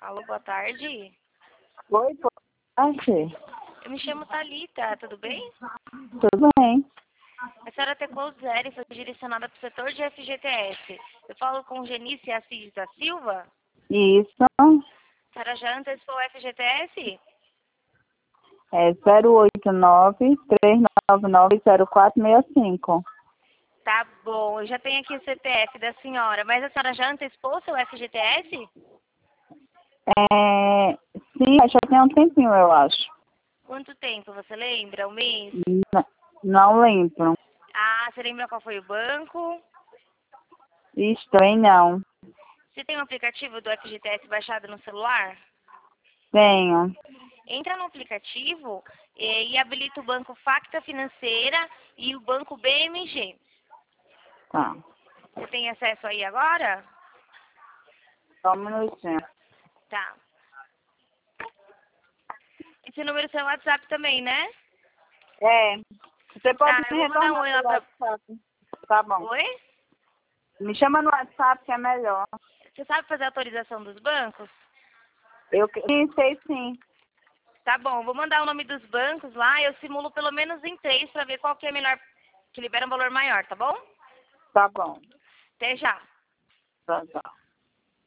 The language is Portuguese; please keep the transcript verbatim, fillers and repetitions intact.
Alô, boa tarde. Oi, boa tarde. Eu me chamo Thalita, tudo bem? Tudo bem? A senhora teclou zero e foi direcionada para o setor de F G T S. Eu falo com Genice Assis da Silva. Isso. A senhora já antecipou o F G T S? É zero oito nove, três nove nove, zero quatro seis cinco. Tá bom, eu já tenho aqui o C P F da senhora, mas a senhora já antecipou o seu F G T S? É, sim, já tem um tempinho, eu acho. Quanto tempo, você lembra? Um mês? N- não lembro. Ah, você lembra qual foi o banco? Isso também não. Você tem um aplicativo do F G T S baixado no celular? Tenho. Entra no aplicativo eh, e habilita o banco Facta Financeira e o banco B M G. Tá. Você tem acesso aí agora? Só um minutinho. Tá. Esse número é seu WhatsApp também, né? É. Você pode Tá, eu me vou mandar um retornar oi lá pelo pra... WhatsApp. Tá bom. Oi? Me chama no WhatsApp que é melhor. Você sabe fazer a autorização dos bancos? Eu que- sim, sei sim. Tá bom, vou mandar o nome dos bancos lá, eu simulo pelo menos em três pra ver qual que é melhor, que libera um valor maior, tá bom? Tá bom. Até já. Tá, tá.